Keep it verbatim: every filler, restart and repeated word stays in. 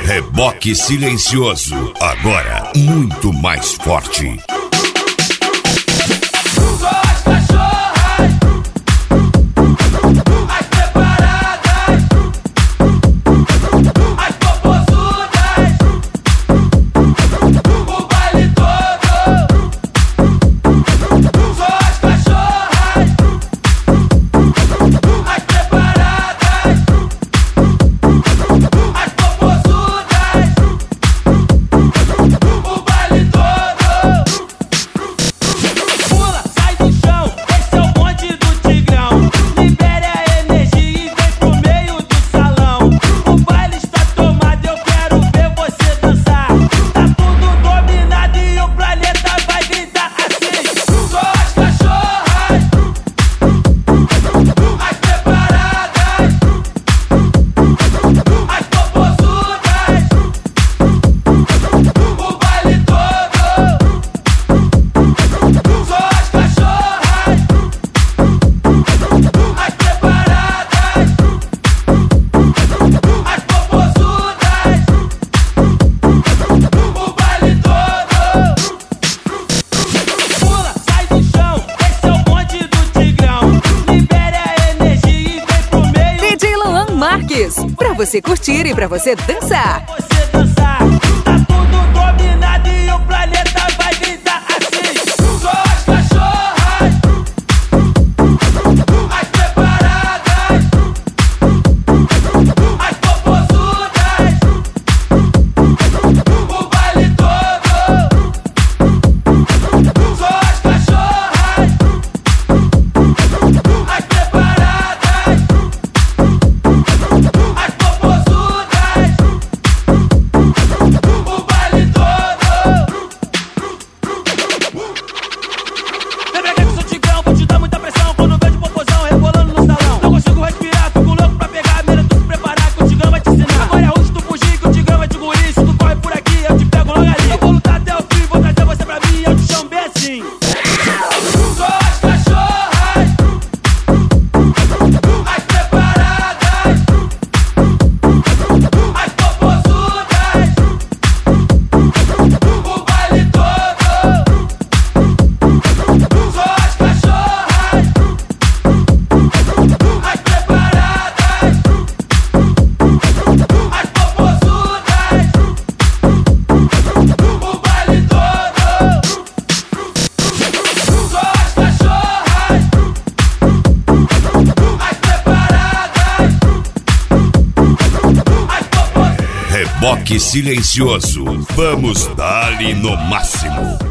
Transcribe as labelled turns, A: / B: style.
A: Reboque silencioso, agora muito mais forte.
B: Pra você curtir e pra você dançar.
C: Você dançar, tá tudo dominado e o planeta vai gritar assim. Só as cachorras, as preparadas, as popozudas, o baile todo. Só as cachorras, as preparadas, as popozudas, o baile todo. Vem pra cá que sou tigrão, vou te dar muita pressão. Quando vejo popozão rebolando no salão, não consigo respirar, fico louco pra pegar. Melhor tu se preparar que o tigrão vai te ensinar. Agora é hoje tu fugir que o tigrão vai te engolir. Se tu corre por aqui, eu te pego logo ali. Eu vou lutar até o fim, vou trazer você pra mim. Eu te chamo bem assim. Só as cachorras, as preparadas, as popozudas, o baile todo. Só as cachorras, as preparadas, as popozudas, o baile todo. Só as cachorras, as preparadas, as popozudas.
A: Reboque silencioso, vamos dar-lhe no máximo.